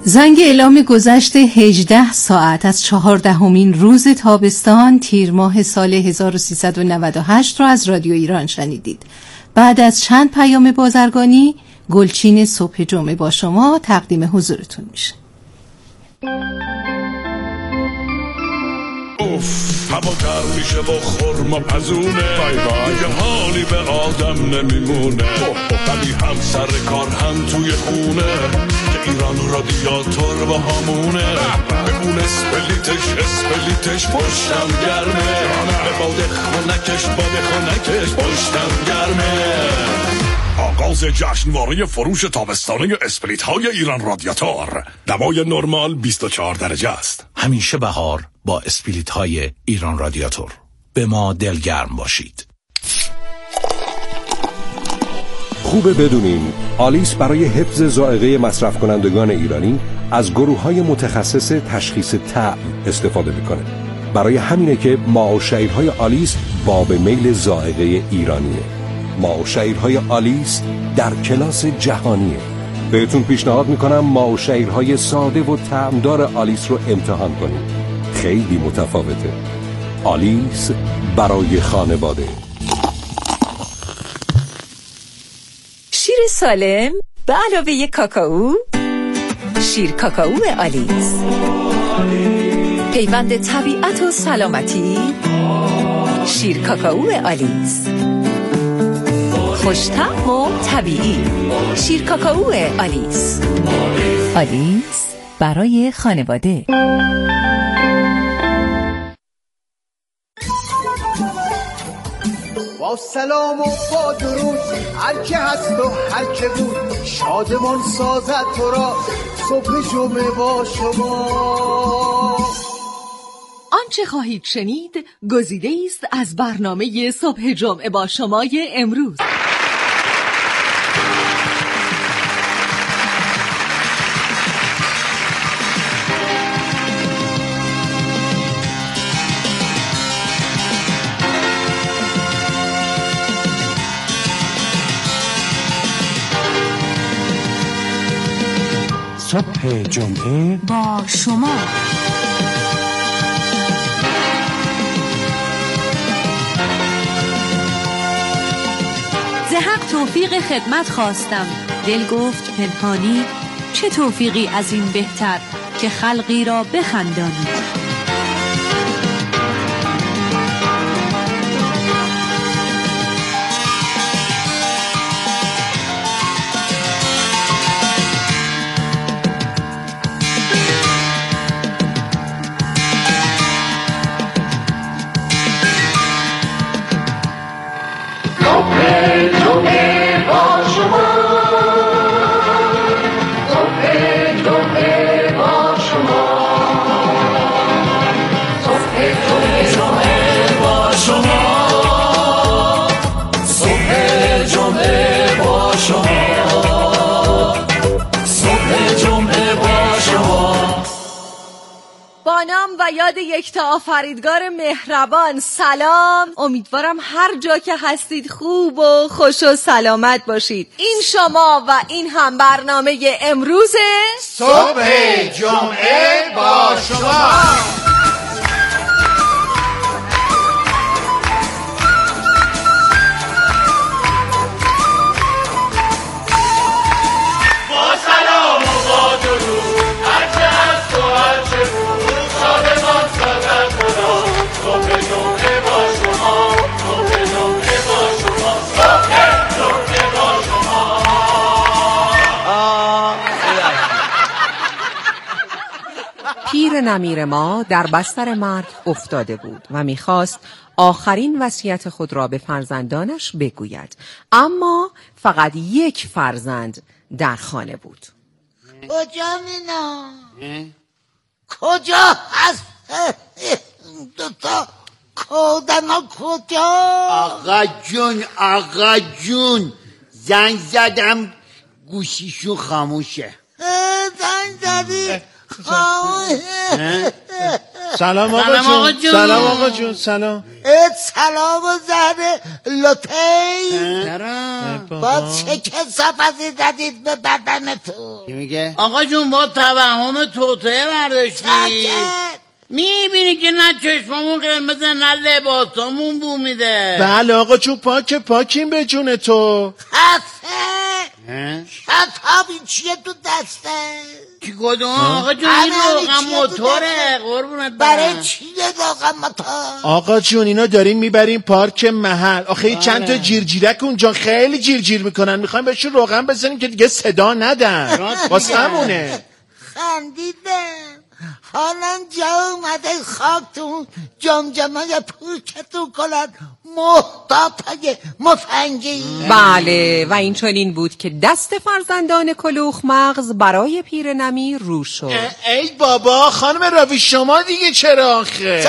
زنگ اعلام گذشت 18 ساعت از 14مین روز تابستان تیر ماه سال 1398 را از رادیو ایران شنیدید. بعد از چند پیام بازرگانی، گلچین صبح جمعه با شما تقدیم حضورتون میشه. اوف، هوا گرم میشه و خورما پزونه، دیگه حالی به آدم نمیمونه. ولی هم سر کار هم توی خونه، که ایران رادیاتور با همونه. بمون اسپلیتش پشتم گرمه، به باد خونکش پشتم گرمه. آغاز جشنواره فروش تابستانه اسپلیت های ایران رادیاتور. دمای نرمال 24 درجه است. همیشه بهار با اسپلیت های ایران رادیاتور. به ما دلگرم باشید. خوبه بدونین آلیس برای حفظ ذائقه مصرف کنندگان ایرانی از گروه‌های متخصص تشخیص طعم استفاده میکنه. برای همینه که ماء و شعیرهای آلیس باب میل ذائقه ایرانیه. ماء و شعیرهای آلیس در کلاس جهانیه. بهتون پیشنهاد میکنم ماء و شعیرهای ساده و طعمدار آلیس رو امتحان کنید. خیلی متفاوته. آلیس برای خانواده. شیر سالم به علاوه کاکائو، شیر کاکائو آلیس، پیوند طبیعت و سلامتی. شیر کاکائو آلیس، خوش‌طعم و طبیعی. شیر کاکائو آلیس. آلیس برای خانواده. با سلام و با درود هر که هست و هر که بود، شادمان سازد تو را صبح جمعه با شما. آنچه خواهید شنید گزیده است از برنامه صبح جمعه با شمای امروز. صبح جمعه با شما. ز حق توفیق خدمت خواستم، دل گفت پنهانی، چه توفیقی از این بهتر که خلقی را بخندانی. و یاد یکتا آفریدگار مهربان سلام. امیدوارم هر جا که هستید خوب و خوش و سلامت باشید. این شما و این هم برنامه امروز صبح جمعه با شما. پیر نمیر ما در بستر مرگ افتاده بود و میخواست آخرین وصیت خود را به فرزندانش بگوید، اما فقط یک فرزند در خانه بود. کجا مینا؟ کجا هست؟ دوتا کودنا کجا؟ آقا جون زنگ زدم گوشیشون خاموشه. زنگ زدی؟ خاموشه. سلام آقا جون. سلام آقا جون. سلام. سلام و زهر لطی. با چه کثافتی زدید به بدنتون؟ چی میگه؟ آقا جون با توهم توطئه برداشتی. میبینی که نه چشممون قرمزه نه لباسمون بو میده. بله آقا جون پاکیم به جون تو. شتاب این چیه تو دسته؟ چی کدوم آقا جون؟ این روغن موتوره قربونت برای چیه روغن موتور؟ آقا جون اینا داریم میبریم پارک محل. آخه این چند تا جیرجیرک اونجا خیلی جیرجیر میکنن، میخوایم بهشون روغن بزنیم که دیگه صدا ندن. واسه همونه. خندیدم حالا جا اومده خاکتون جمجمه پوکتون کنن محتاطای مفنگی. بله و این چنین بود که دست فرزندان کلوخ مغز برای پیر نمیر رو شد. ای بابا خانم راوی شما دیگه چرا آخه؟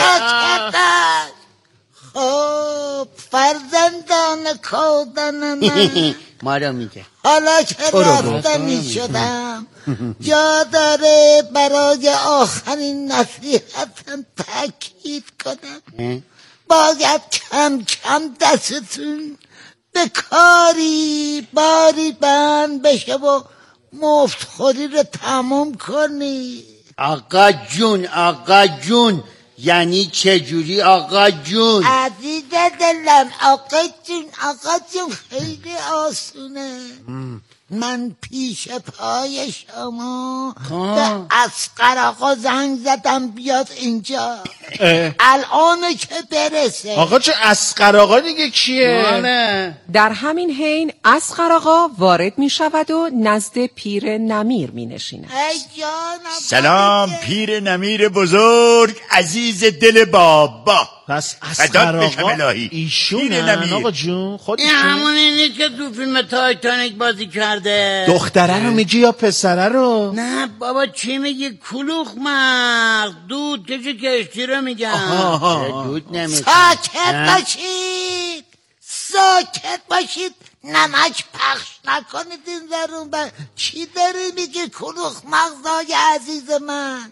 خب فرزندان کودن من ما رو میگه حالا که رفتنی شدم جا داره برای آخرین نصیحتم تأکید کنم. باید کم کم دستتون به کاری باری بند بشه و مفتخوری رو تموم کنی. آقا جون یعنی چجوری آقا جون؟ عزیز دلم آقا جون خیلی آسونه. من پیش پای شما به اصغر آقا زنگ زدم بیاد اینجا. الان که برسه. آقا چه اصغر آقا دیگه کیه؟ در همین حین اصغر آقا وارد می شود و نزد پیر نمیر می نشیند. سلام پیر نمیر بزرگ عزیز دل بابا. پس اصغر آقا ایشونه آقا جون؟ این همونی نیست که تو فیلم تایتانیک بازی کرده؟ دختره رو میگی یا پسره رو؟ نه بابا چی میگی؟ کلوخ مغز دود کشی کشتی رو میگم. دود نمیگم. ساکت باشید نمک پخش نکنید این ورون. چی داری میگی کلوخ مغزای عزیز من؟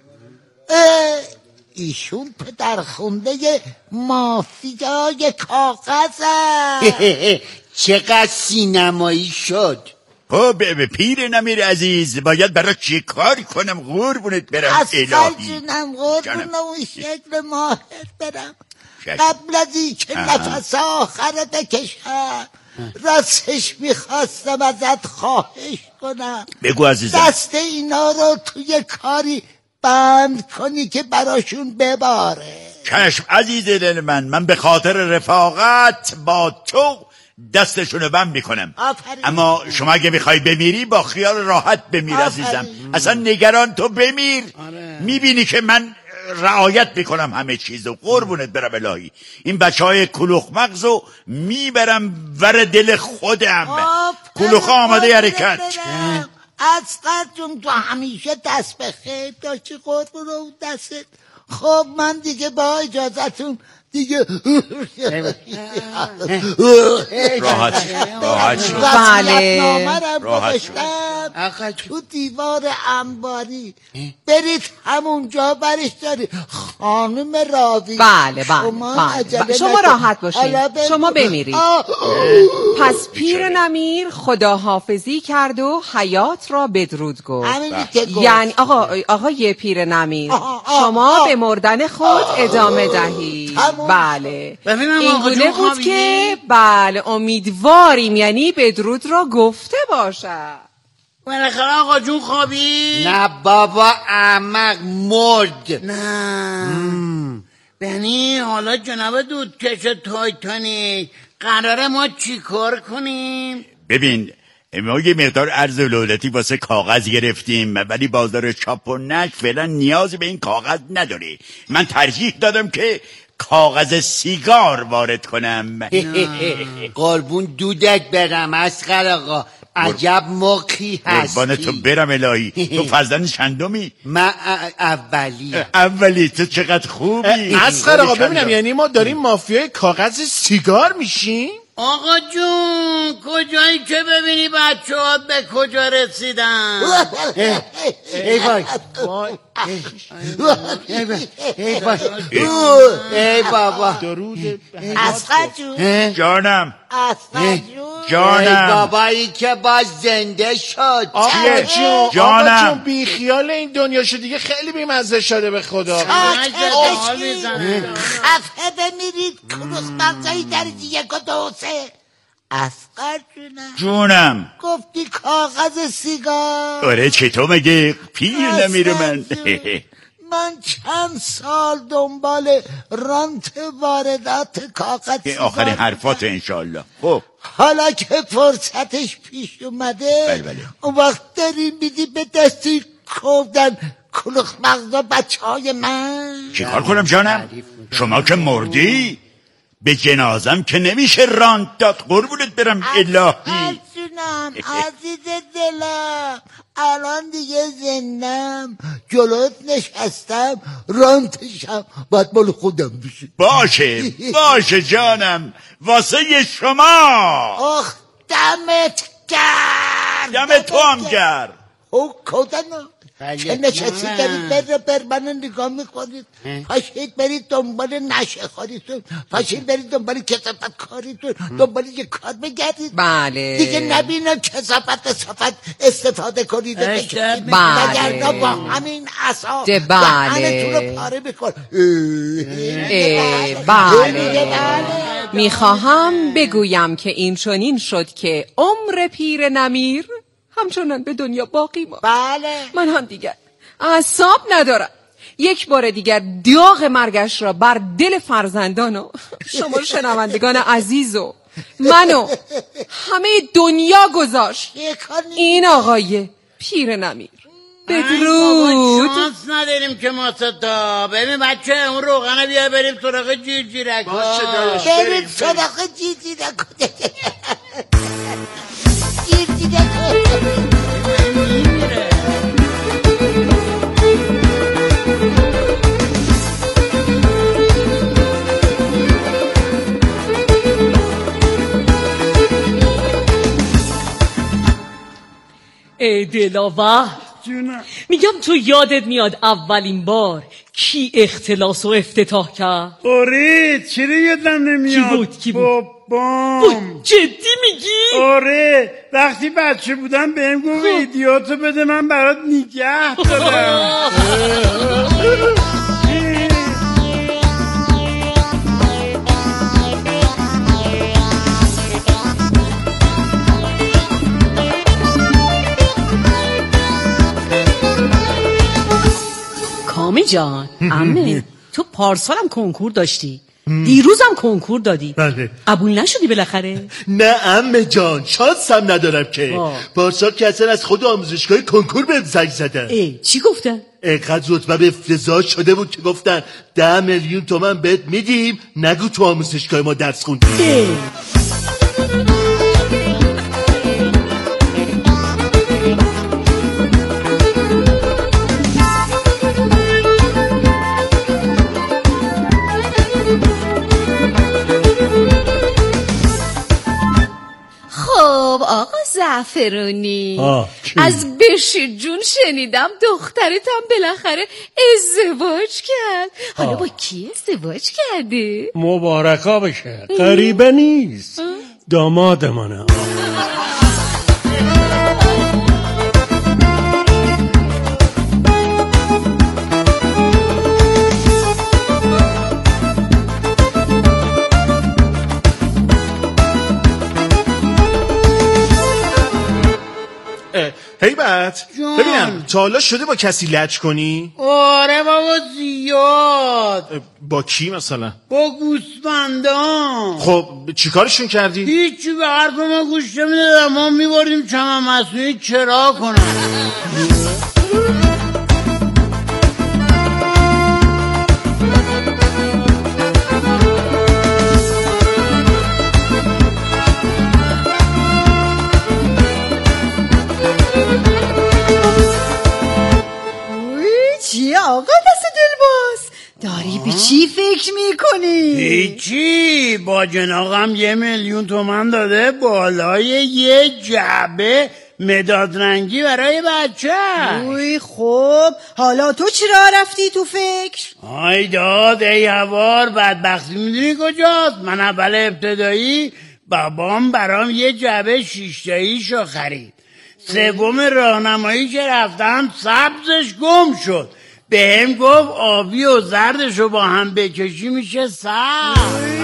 ایشون پدر خونده مافیای کاغذ هست. چقدر سینمایی شد. خب پیر نمیر عزیز باید برای چی کار کنم قربونت برم الهی؟ جونم قربون اون شکل ماهر برم. قبل از این که نفس آخر بکشم راستش میخواستم ازت خواهش کنم بگو عزیزم. دست اینا رو توی کاری بند کنی که براشون بباره. چشم عزیز دل من به خاطر رفاقت با تو دستشونو بند میکنم. اما شما اگه میخوای بمیری با خیال راحت بمیر عزیزم. اصلا نگران تو بمیر. میبینی که من رعایت میکنم همه چیزو قربونت برم الهی. این بچهای کلوخ مغزو میبرم ور دل خودم. کلوخا آماده حرکت. اصغر جون تو همیشه دست به خیر داشتی قربون اون دستت. خب من دیگه با اجازتون دیگه راحت راحت تو دیوار انباری برید همونجا برش داری خانم راوی. بله شما راحت باشید شما بمیرید. پس پیر نمیر خداحافظی کرد و حیات را بدرود گفت. یعنی آقای پیر نمیر شما به مردن خود ادامه دهید. بله این گونه بود که بله امیدواریم یعنی بدرود را گفته باشد. بالاخره آقا جون خوابی؟ نه بابا احمق مرد. نه بنی حالا جناب دودکش تایتانیک قراره ما چی کار کنیم؟ ببین ما یه مقدار ارز دولتی واسه کاغذ گرفتیم ولی بازار چاپ و نشر فعلا نیازی به این کاغذ نداره. من ترجیح دادم که کاغذ سیگار وارد کنم. قربون دودک برم اصغر آقا عجب مخی هستی. قربان تو برم الهی. تو فرزند چندمی؟ من اولی. تو چقدر خوبی اصغر آقا. ببینم یعنی ما داریم مافیای کاغذ سیگار میشیم؟ آقا جون کجایی که ببینی بچه ها به کجا رسیدن؟ ای وای ای بابا اصغر جون جانم اصغر جون جانم بابایی که باز زنده شد آقا جون جانم بی خیال این دنیا شد دیگه، خیلی بی‌مزه شده به خدا. خفه بمیرید کلوخ مغزایی درجه 1 و 2 و 3. اصغر جونم گفتی کاغذ سیگار. آره چطور مگه پیر نمیره من. من چند سال دنبال رانت واردات کاغذ این آخرین حرفات انشالله. خب حالا که فرصتش پیش اومده بله. اون وقت داری میدی به دستی کودن کلوخ مغزا بچه های من. چیکار کنم جانم؟ شما که مردی به جنازم که نمیشه رانت داد. قربونت برم الهی. جونم عزیز دلم، الان دیگه زندم، جلوت نشستم، رانتشم باید مال خودم بشه. باشه جانم، واسه شما. آخ دمت گرم. دم تو هم گرم. او کودنو چه نشستی دارید بر من نگاه میکنید؟ پاشید برید دنبال نشه خاریتون، پاشید برید دنبال کثافت کاریتون، دنبال یه کار بگردید. بله دیگه نبینم کثافت استفاده کنید. بله وگرنه با همین عصا دهنتون رو پاره میکن. بله میخواهم بگویم که این چنین شد که عمر پیر نمیر همچنان به دنیا باقی ماند. بله من هم دیگر اعصاب ندارم یک بار دیگر داغ مرگش را بر دل فرزندان و شما شنوندگان عزیز و منو همه دنیا گذاشت. این آقای پیر نمیر. بدرود. شانس نداریم که ما ستا. ببین بچه اون روغنه بیا بریم سراغ جیرجیرک. بریم سراغ جیرجیرک. ای دلاور میگم تو یادت میاد اولین بار کی اختلاس و افتتاح کرد؟ آره چرا یادم نمیاد. کی بود؟ بابام. جدی میگی؟ آره وقتی بچه بودم بهم گفت ایدیاتو بده من برات نگه دارم. کامی جان عمه تو پارسالم کنکور داشتی، دیروزم کنکور دادی. بله. قبول نشدی بالاخره؟ نه عمه جان شانسم ندارم که. پارسال که اصلا از خود آموزشگاه کنکور بهم زنگ زدن. چی گفتن؟ اینقدر رتبه افتضاح شده بود که گفتن 10 میلیون تومن بهت میدیم نگو تو آموزشگاه ما درس خوندی. آقا زعفرونی از بشیر جون شنیدم دخترتم بالاخره ازدواج کرد. حالا با کی ازدواج کرده؟ مبارکا بشه، غریبه نیست، داماد منه. هیبت ببینم تا حالا شده با کسی لج کنی؟ آره بابا زیاد. با کی مثلا؟ با گوسفندان. خب چیکارشون کردی؟ هیچی، به حرف ما گوش نمیدادم، ما میبردیم چمن مصنوعی چرا کنم. آقا دست دلباز داری به چی فکر میکنی؟ هیچی، با جناقم 1 میلیون تومن داده بالای یه جعبه مداد رنگی برای بچه. اوی خب حالا تو چرا رفتی تو فکر؟ آی داد ای هوار، بدبختی میدونی کجاست؟ من اول ابتدایی بابام برام یه جعبه شیشتاییشو خرید. سوم راهنمایی که رفتم سبزش گم شد. بهم گفت آبی و زردشو با هم بکشی میشه سبز.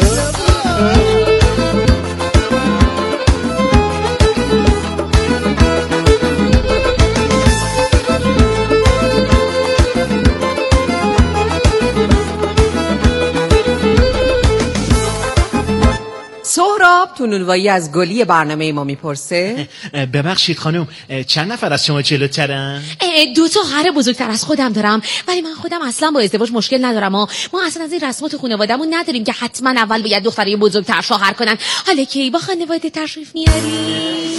سهراب تو نونوایی از گلی برنامه ما میپرسه. ببخشید خانم، چند نفر از شما جلوترن؟ 2 تا خواهر بزرگتر از خودم دارم، ولی من خودم اصلا با ازدواج مشکل ندارم. ما اصلا از این رسمات خانواده‌مون نداریم که حتما اول باید دختری بزرگتر شوهر کنن. حالا کی با خانواده تشریف میاری؟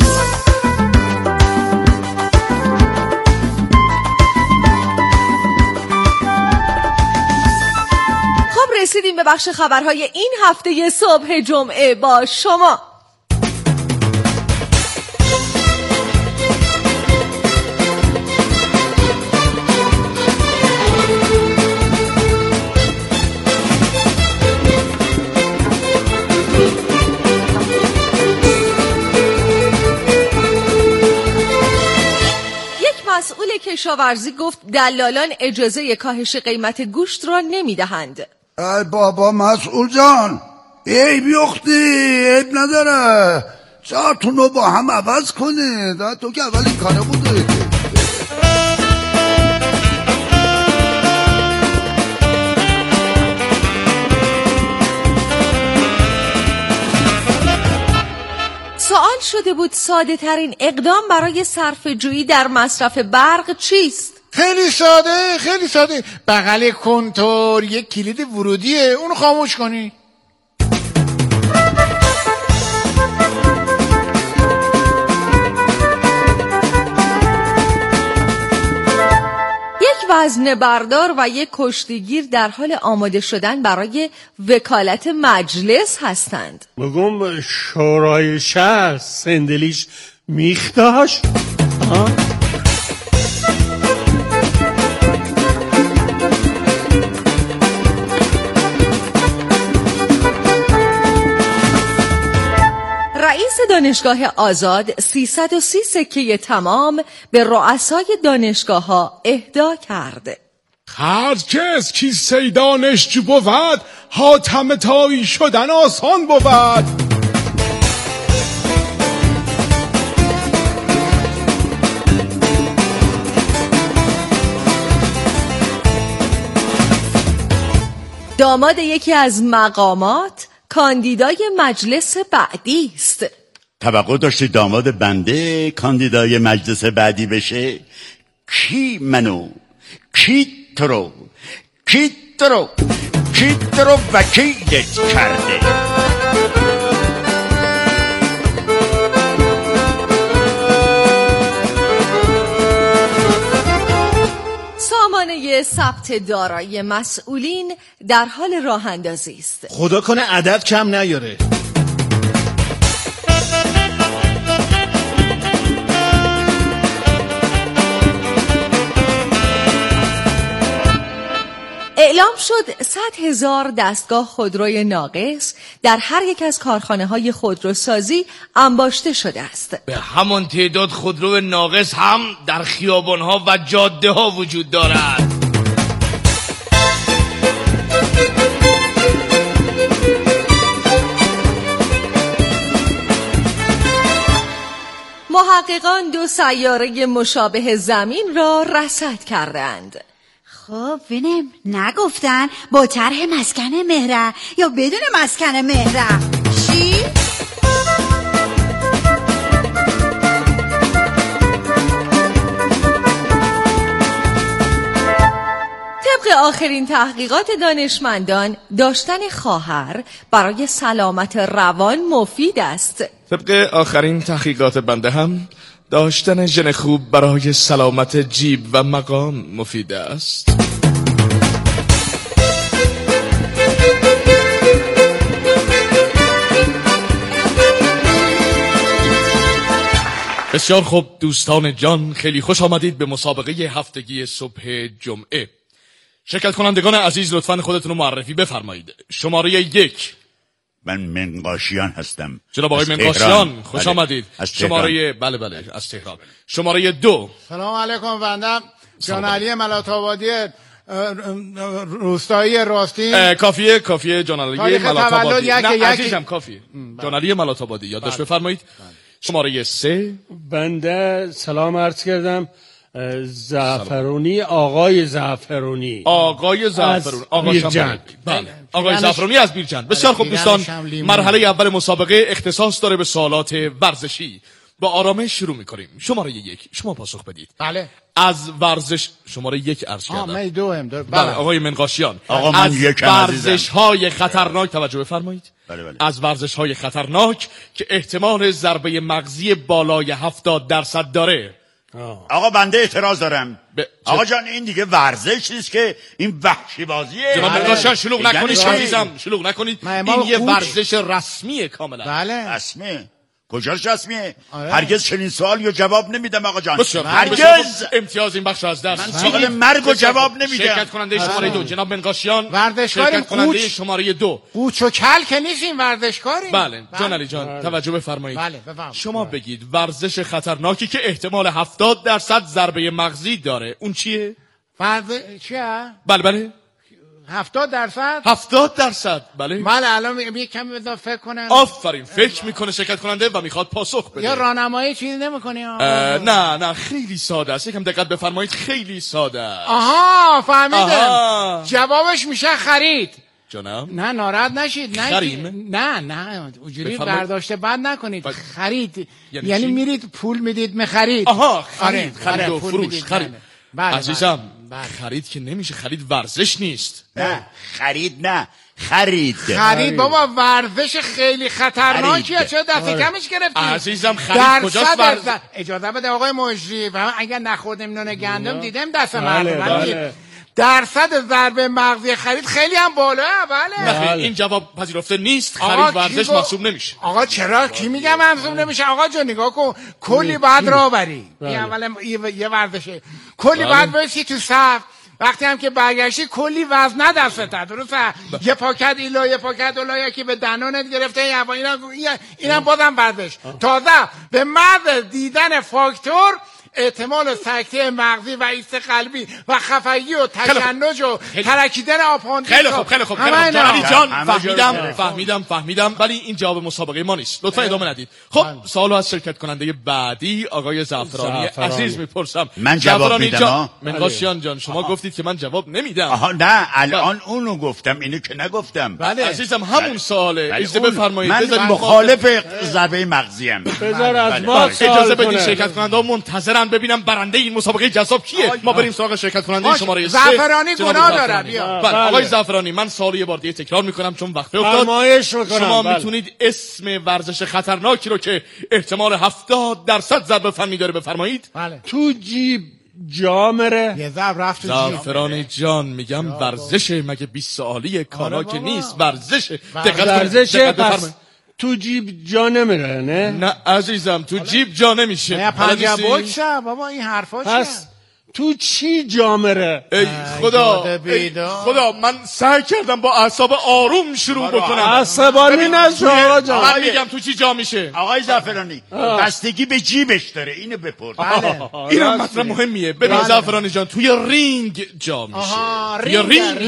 رسیدیم به بخش خبرهای این هفته صبح جمعه با شما. مسئول کشاورزی گفت دلالان اجازه کاهش قیمت گوشت را نمیدهند. ای بابا مسئول جان، ای بیختی، عیب نداره، جاتون رو با هم عوض کنه. تو که اول این کاره بوده. سوال شده بود ساده ترین اقدام برای صرفه‌جویی در مصرف برق چیست؟ خیلی ساده. بغل کنتور یک کلید ورودیه، اونو خاموش کنی. یک وزنه بردار و یک کشتیگیر در حال آماده شدن برای وکالت مجلس هستند. بگم شورای شهر سندلیش میختاش؟ رئیس دانشگاه آزاد 330 سکه تمام به رؤسای دانشگاه‌ها اهدا کرد. هر کس کیسه دانشجو بود، حاتم تایی شدن آسان بود. داماد یکی از مقامات کاندیدای مجلس بعدی است. توقع داشتی داماد بنده کاندیدای مجلس بعدی بشه؟ کی منو؟ کی تو رو وکیلت کرده؟ سامانه ثبت دارایی مسئولین در حال راه اندازی است. خدا کنه عدد کم نیاره. اعلام شد 100,000 دستگاه خودروی ناقص در هر یک از کارخانه‌های خودروسازی انباشته شده است. به همان تعداد خودرو ناقص هم در خیابان‌ها و جاده‌ها وجود دارد. محققان 2 سیاره مشابه زمین را رصد کردند. خب ببینم، نگفتن با طرح مسکن مهره یا بدون مسکن مهره؟ چی؟ طبق آخرین تحقیقات دانشمندان داشتن خواهر برای سلامت روان مفید است. طبق آخرین تحقیقات بنده هم داشتن ژن خوب برای سلامت جیب و مقام مفید است. بسیار خوب دوستان جان، خیلی خوش آمدید به مسابقه هفتگی صبح جمعه. شرکت کنندگان عزیز لطفاً خودتون رو معرفی بفرمایید. شماره 1 من منقاشیان هستم. جناب آقای منقاشیان خوش آمدید. شماره بله از تهران. شماره 2 سلام علیکم بنده جان علی ملات‌آبادی روستایی راستین. کافیه جان علی ملات‌آبادی. نه عزیزم کافیه. جان علی ملات‌آبادی یادداشت بفرمایید. شماره 3 بنده سلام عرض کردم. زعفرونی آقای زعفرونی آقا بیرجند. بله آقای زعفرونی از بیرجند. بسیار خوب دوستان، مرحله اول مسابقه اختصاص داره به سوالات ورزشی. با آرامش شروع میکنیم. شماره 1 شما پاسخ بدید. بله از ورزش شماره 1 عرض کردم. من 2 بله آقای منقاشیان. آقا من یکم عزیزم. ورزش های خطرناک توجه بفرمایید. بله. از ورزش های خطرناک که احتمال ضربه مغزی بالای 70% داره. آقا بنده اعتراض دارم. آقا جان این دیگه ورزش نیست که، این وحشی بازیه. جناب منقاشیان شلوغ نکنید عزیزم، شلوغ نکنید. این یه ورزش رسمیه کاملا. بله رسمیه. کجاش رسمیه؟ هرگز چنین سوال یا جواب نمیدم آقا جان. هرگز امتیاز این بخش از دست. من سوال مرگ و جواب نمیدم. شرکت کننده شماره 2 جناب منقاشیان. شرکت کننده شماره 2 قوچ و کل که نیستیم، ورزشکاریم. بله جان علی جان توجه بفرمایید. بله بفرمایید. شما بگید ورزش خطرناکی که احتمال 70% ضربه مغزی داره اون چیه؟ ورزش چیه؟ بله 70%. بله. من الان یه کمی بذار فکر کنم. آفرین، فکر میکنه شرکت کننده و میخواد پاسخ بده. یا راهنمایی چیزی نمیکنی؟ نه خیلی ساده است. یکم دقت بفرمایید، خیلی ساده است. آها فهمیدم. جوابش میشه خرید. جناب نه ناراحت نشید. نه خریم؟ نه اونجوری برداشته بد نکنید. خرید یعنی چی؟ میرید پول میدید میخرید. آها خرید و فروش. خرید. بله عزیزم خرید که نمیشه، خرید ورزش نیست. نه خرید نه خرید بابا ورزش خیلی خطرناکیه. چرا دست کمش گرفتی؟ عزیزم خرید کجاست ورزش؟ اجازه بده آقای مجری، اگر نخوردیم نون گندم دیدم دست مردم. درصد ضربه مغزی خرید خیلی هم بالاه. بله این جواب پذیرفته نیست. خرید ورزش محسوب نمیشه. آقا چرا؟ کی میگه محسوب نمیشه؟ آقا جان نگاه کن، کلی بعد راه بری. این اول یه ورزشه. کلی بعد برسی تو صف. وقتی هم که برگشتی کلی وزن دستت درسته؟ یه پاکت ایلا یه پاکت اولا که به دندونت گرفته. اینم بازم ورزش. تازه به محض دیدن فاکتور احتمال سکته مغزی و ایست قلبی و خفگی و تشنج و ترکیدن آپاندیس. خیلی خوب جان فهمیدم ولی این جواب مسابقه ما نیست. لطفا ادامه ندید. خب سوالو از شرکت کننده بعدی آقای زعفرانی عزیز میپرسم. من جواب میدم. منقاشیان جان شما گفتید که من جواب نمیدم. نه الان اونو گفتم، اینو که نگفتم. بله عزیزم همون سواله. اجازه بفرمایید. من مخالف ضربه مغزی ام. بذار از ما اجازه بدید شرکت کننده منتظرن ببینم برنده این مسابقه جذاب کیه. ما بریم سراغ شرکت کننده شماره 3. زعفرانی گناه داره. بیا. بله آقای زعفرانی من سوال یه بار دیگه تکرار میکنم چون وقت افتاد. شما میتونید اسم ورزش خطرناکی رو که احتمال 70% ضربه فنی داره بفرمایید. بله. تو جیب جا مره. یه ضرب رفت تو جیب. زعفرانی جان میگم ورزشه، مگه 20 سالی کارا که نیست. ورزشه. پس تو جیب جا نمیره. نه عزیزم تو جیب جا نمیشه. نه پنجه بکشه بابا این حرفا چیه؟ پس تو چی جا مره؟ ای خدا من سعی کردم با اعصاب آروم شروع بکنم. عصبانی نشو آقا جان. من میگم تو چی جا میشه. آقای زعفرانی بستگی به جیبش داره، اینو بپرس. اینم مطلب مهمیه. ببین زعفرانی جان توی رینگ جا میشه. توی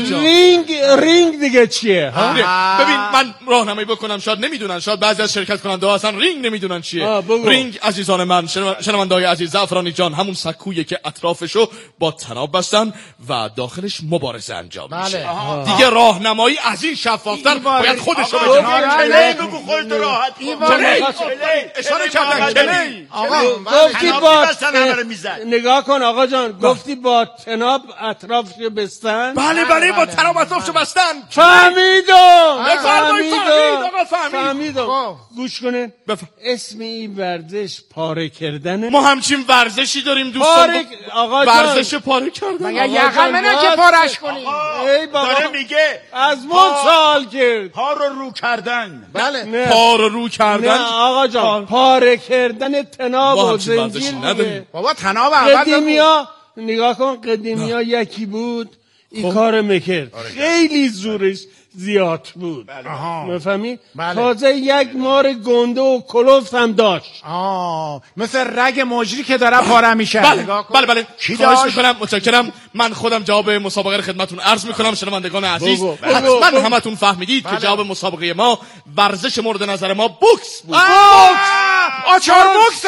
رینگ دیگه چیه؟ ببین من راهنمایی بکنم، شاید نمیدونن، شاید بعضی از شرکت کننده ها اصلا رینگ نمیدونن چیه. رینگ عزیزان من، شنونده‌های عزیز، زعفرانی جان همون سکویه که اطرافشو با تناب بستن و داخلش مبارزه انجام میشه. دیگه راهنمایی از این شفافتر باید خودشو بگه. بگو خودت راحت. اشاره کردن کلی. آقا گفتی با نگاه کن آقا جان، گفتی با تناب اطرافشو بستن. بله با تناب اطرافشو بستن. فهمیدم. گوش کنین. اسم این ورزش پاره کردنه. ما همچین ورزشی داریم دوستان. آقا ورزش پاره کردن. مگه یقم منه که پارش کنی؟ ای بابا داره میگه از من سوال کرد. پا رو کردن. بله. پا رو کردن. نه آقا جان پاره کردن تناب و زنجیر دیگه. بابا تناب اول قدیمیا نگاه کن، قدیمیا یکی بود این کار میکرد، خیلی زورش زیاد بود. میفهمی؟ تازه یک مار گنده و کلفت هم داشت. مثل رگ مجری که داره پاره میشه. بله خواهش میکنم، متشکرم. من خودم جواب مسابقه رو خدمتتون عرض میکنم. شنوندگان عزیز حتما همتون فهمیدید که جواب مسابقه ما ورزش مورد نظر ما بوکس بود. آچار بوکس.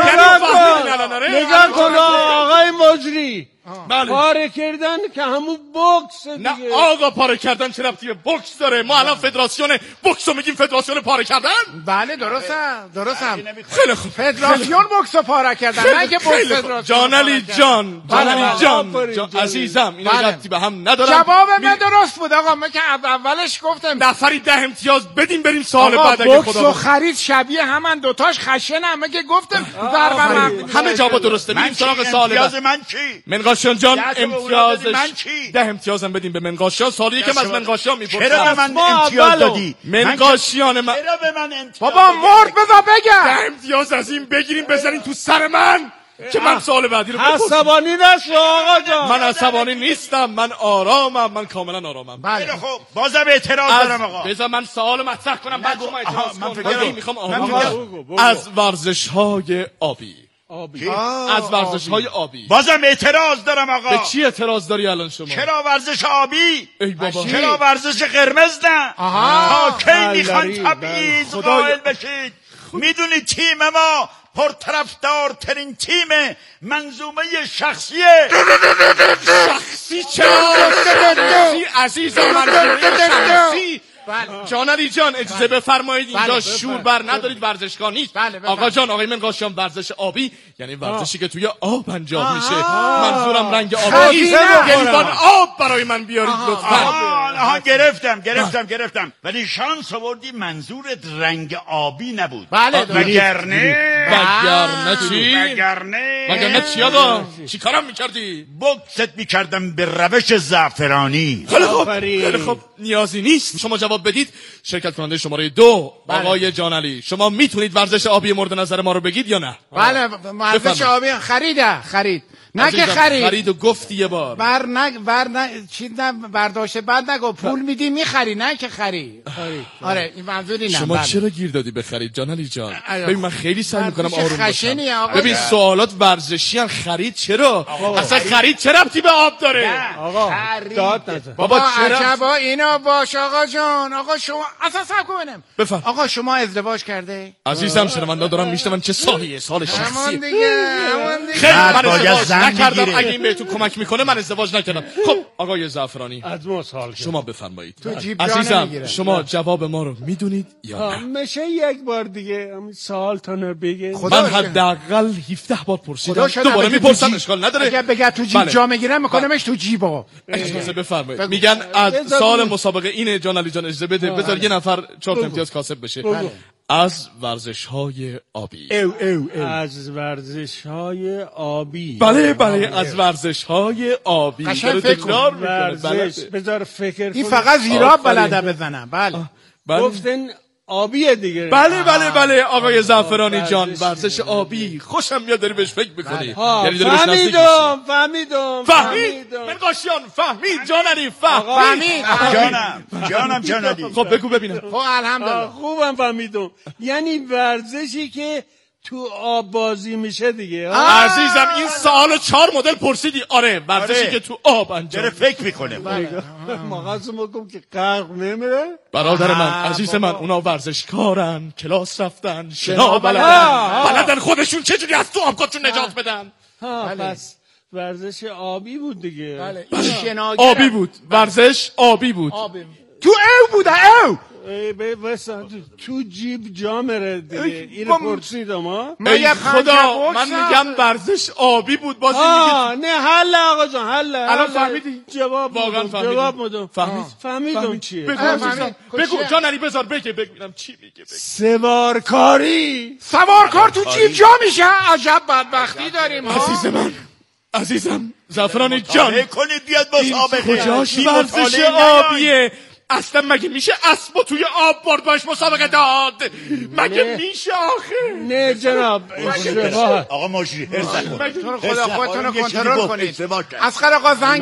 نگاه کن آقای مجری، پاره کردن که همون بوکس دیگه. نه آقا پاره کردن چه ربطی به بوکس داره؟ ما الان فدراسیون بوکس رو میگیم فدراسیون پاره کردن؟ بله درسته. خیلی خوب. فدراسیون بوکس رو پاره کردن نه که بوکس فدراسیون. جانعلی جان عزیزم اینا ربطی به هم ندارن. جواب من درست بود آقا. من که اولش گفتم نفری 10 امتیاز بدیم بریم سال بعد اگه بوکس و خرید شبیه همن، دوتاش خشنه. من که گفتم همه جواب درسته. بریم سراغ سال بعد. من چی؟ منقاشیان جان امتیازش 10 امتیازم بدیم به منقاشیان. سال یکم از منقاشیان میپرسم چرا به من امتیاز دادی؟ منقاشیان من چرا به من امتیاز؟ بابا مرد بذار بگم. 10 امتیاز از این بگیریم بزنین تو سر من که من سال بعدی رو عصبانی نشو آقا جان. من عصبانی نیستم، من آرامم، من کاملا آرامم. بله خب بازم اعتراض دارم آقا. بذار من سوال مطرح کنم بعد شما اعتراض کن. میخوام از ورزش‌های آبی. از ورزش‌های آبی بازم اعتراض دارم آقا. به چی اعتراض داری الان شما؟ چرا ورزش آبی؟ ای بابا. چرا ورزش قرمز نه؟ تا کی میخوان تبعیض قائل بشید؟ میدونی تیم ما پرطرفدارترین تیم منظومه شخصیه. شخصی چرا؟ شخصی عزیزم، منظومه شخصی. جانعلی جان اجازه بفرمایید، اینجا شور بر ندارید، ورزشگاه نیست. آقا جان، آقای منقاشیان، ورزش آبی یعنی ورزشی که توی آب انجام میشه. منظورم رنگ آبی نیست. گریبان آب برای من بیارید لطفا. گرفتم ولی شانس آوردی منظورت رنگ آبی نبود. وگرنه چی آقا؟ چی کارم میکردی؟ بوکست میکردم به روش زعفرانی. خیلی خوب نیازی نیست شما جواب بدید. شرکت کننده شماره 2 آقای جانعلی، شما میتونید ورزش آبی مورد نظر ما رو بگید یا نه؟ بله ورزش آبی خرید نه که خرید و گفتی یه بار برداشت بعد نگو پول میدی میخری نه که خرید. آره این منظوری نه. شما چرا گیر دادی به خرید جانعلی جان؟ ببین من خیلی سعی میکنم آروم باشم. ببین سوالات ورزشی ان، خرید چرا؟ اصلا خرید چه ربطی به آب داره؟ آقا داد نزن بابا عجبا اینا باش آقا جان. آقا شما اصلا صبر کنم. بفهم آقا شما ازدواج کرده؟ عزیزم شنوندا دارم میشنون چه سالیه؟ سال شخصی. همون دیگه. خیلی من ازدواج نکردم. اگه این بهتون کمک میکنه من ازدواج نکردم. خب آقای زعفرانی از ما سوال شما بفرمایید. عزیزم شما جواب ما رو میدونید یا نه؟ میشه یک بار دیگه همین سوال تا بگه؟ من حداقل 17 بار پرسیدم، دوباره میپرسم، اشکال نداره. اگه بگه تو جیب جا میگیرم میکنمش تو جیبا. اجازه بفرمایید. میگن از سال مسابقه اینه جانعلی جان، اجازه بده بذار یه نفر 4 امتیاز کاسب بشه. از ورزش‌های آبی. از ورزش‌های آبی. بله از ورزش‌های آبی. قشنگ فکر ورزش بذار فکر این فقط زیراب بلده بزنم. بله گفتن آبیه دیگه. بله آقای زعفرانی جان، ورزش آبی. خوشم میاد داری بهش فکر میکنی. یعنی داری بهش نزدیک میشی. فهمید منقاشیان فهمید جانعلی فهمید. جانم جانعلی. خب بگو ببینم. خب الحمدلله خوبم فهمیدم. یعنی ورزشی که تو آب بازی میشه دیگه. عزیزم این سوالو 4 مدل پرسیدی. آره ورزشی که تو آب انجام داره فکر میکنه. مقصد میگم که غرق نمیره. برادر من عزیز من اونا ورزشکارن، کلاس رفتن، شنا بلدن خودشون چجوری از تو آبکاتشون نجات بدن. پس ورزش آبی بود دیگه. بله آبی بود. ورزش آبی بود. تو بوده تو جیب جا میره دیگه. اینو پرسیدم ای خدا من میگم ورزش آبی بود. باز نه حل آقا جان حل. الان فهمیدی؟ واقعا فهمیدم. فهمیدم چیه. بگو جانعلی بذار بگم چی میگه. سوارکاری. سوارکار تو جیب جا میشه. عجب بدبختی داریم. عزیز من عزیزم زعفرانی جان کنید بیاد با سابقه کجاش ورزش آبیه؟ اصلا مگه میشه اسبو توی آب برد باش مسابقه داد؟ مگه میشه آخه؟ نه جناب اشتباه. آقا مجری خدا خودتون رو کنترل کنید. اسقر آقا زنگ